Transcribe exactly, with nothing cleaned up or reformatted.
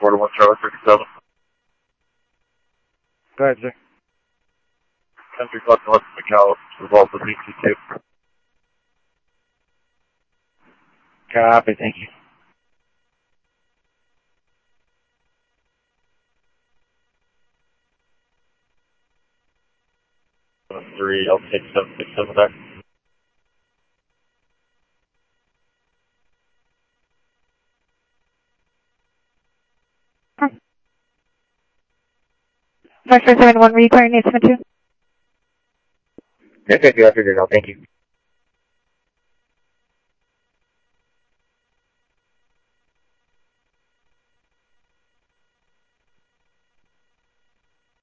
four to one Charlie thirty-seven. Go ahead, sir. Country Club North Macau, revolve with B T two. Copy, thank you. Three, I'll take seven six seven there. North four seven one, require an estimate two. Okay, good afternoon, thank you.